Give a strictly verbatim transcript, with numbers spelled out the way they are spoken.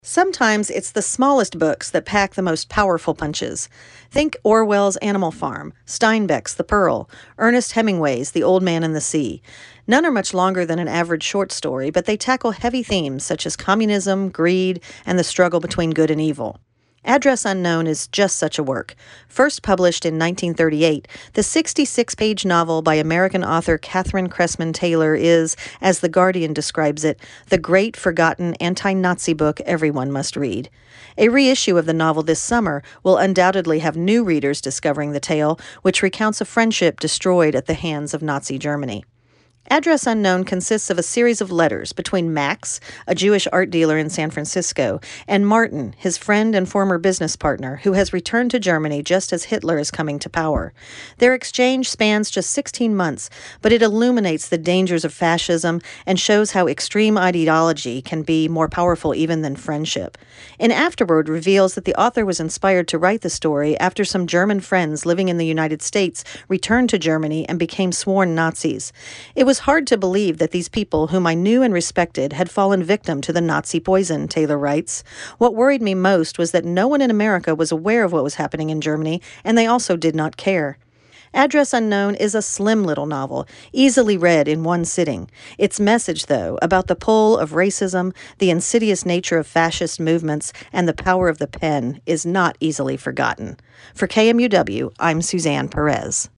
Sometimes it's the smallest books that pack the most powerful punches. Think Orwell's Animal Farm, Steinbeck's The Pearl, Ernest Hemingway's The Old Man and the Sea. None are much longer than an average short story, but they tackle heavy themes such as communism, greed, and the struggle between good and evil. Address Unknown is just such a work. First published in nineteen thirty-eight, the sixty-six page novel by American author Catherine Cressman Taylor is, as The Guardian describes it, the great forgotten anti-Nazi book everyone must read. A reissue of the novel this summer will undoubtedly have new readers discovering the tale, which recounts a friendship destroyed at the hands of Nazi Germany. Address Unknown consists of a series of letters between Max, a Jewish art dealer in San Francisco, and Martin, his friend and former business partner, who has returned to Germany just as Hitler is coming to power. Their exchange spans just sixteen months, but it illuminates the dangers of fascism and shows how extreme ideology can be more powerful even than friendship. An afterword reveals that the author was inspired to write the story after some German friends living in the United States returned to Germany and became sworn Nazis. It was hard to believe that these people, whom I knew and respected, had fallen victim to the Nazi poison, Taylor writes. What worried me most was that no one in America was aware of what was happening in Germany, and they also did not care. Address Unknown is a slim little novel, easily read in one sitting. Its message, though, about the pull of racism, the insidious nature of fascist movements, and the power of the pen, is not easily forgotten. For K M U W, I'm Suzanne Perez.